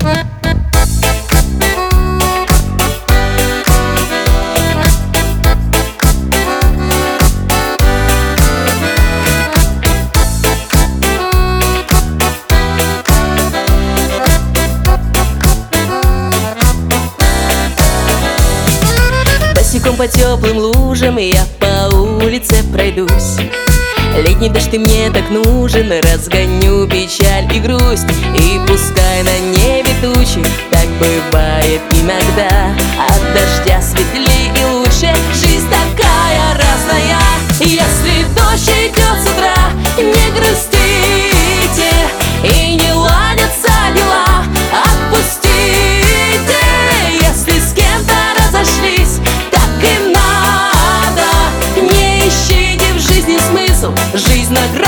Босиком по теплым лужам я по улице пройдусь. Летний дождь, ты мне так нужен, разгоню печаль и грусть. И пускай на небе тучи, так бывает иногда, от дождя светлее и лучше, жизнь такая разная. Если дождь идет с утра, не грустите, и не ладятся дела, отпустите. Если с кем-то разошлись, так и надо, не ищите в жизни смысл, жизнь награда.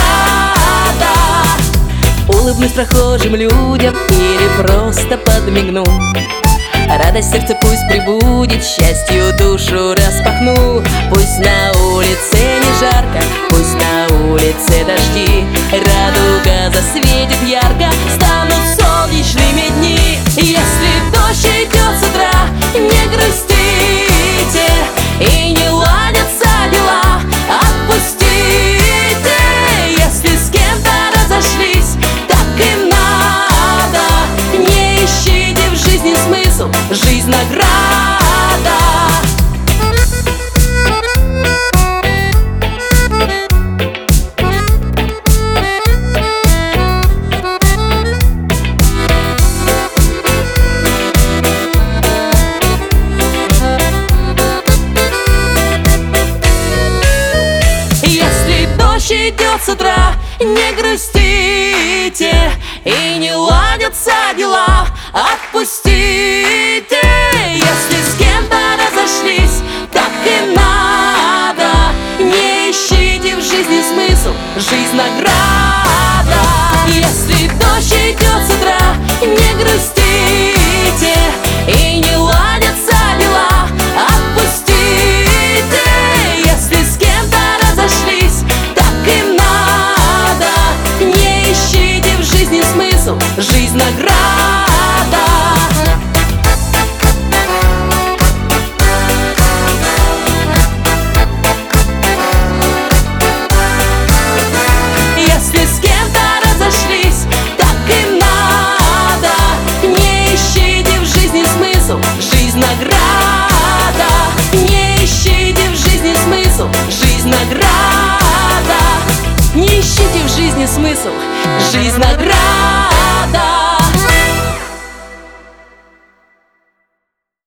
Улыбнусь прохожим людям или просто подмигну. Радость сердце пусть прибудет, счастью душу распахну. Пусть на улице не жарко, пусть на улице дожди, радуга засветит ярко, станут солнечными дни. Если дождь идет с утра, не грустите, и не ладятся дела, отпустите. Если с кем-то разошлись, так и надо, не ищите в жизни смысл, жизнь награда. Если дождь идет с утра, не грустите, и не ладятся дела, отпустите. Если с кем-то разошлись, так и надо, не ищите в жизни смысл, жизнь награда. Если дождь идет с утра, не грустите, и не ладятся дела, отпустите. Если с кем-то разошлись, так и надо, не ищите в жизни смысл, жизнь награда. Если с кем-то разошлись, так и надо, не ищите в жизни смысл, жизнь награда. Не ищите в жизни смысл, жизнь награда. Не ищите в жизни смысл, жизнь награда.